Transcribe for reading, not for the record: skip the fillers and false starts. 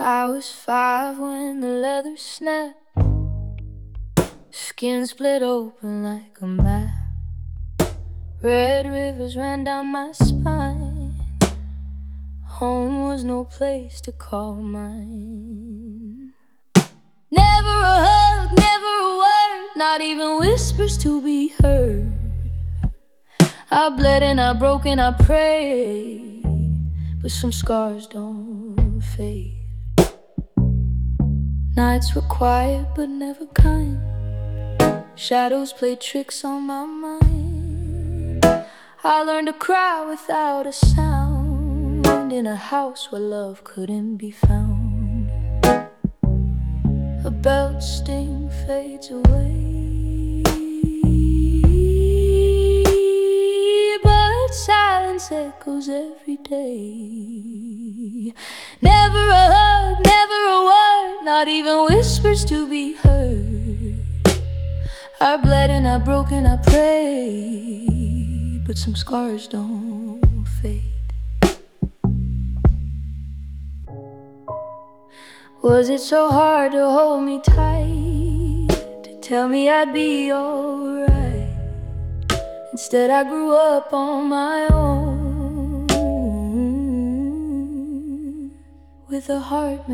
I was 5 when the leather snapped, skin split open like a map. Red rivers ran down my spine. Home was no place to call mine. Never a hug, never a word, not even whispers to be heard. I bled and I broke and I prayed, but some scars don't fade. Nights were quiet but never kind. Shadows played tricks on my mind. I learned to cry without a sound in a house where love couldn't be found. A belt sting fades away, but silence echoes every day. Never a hug, never a word, not even whispers to be heard. I bled and I broke and I prayed, but some scars don't fade. Was it so hard to hold me tight, to tell me I'd be alright? Instead I grew up on my own, with a heart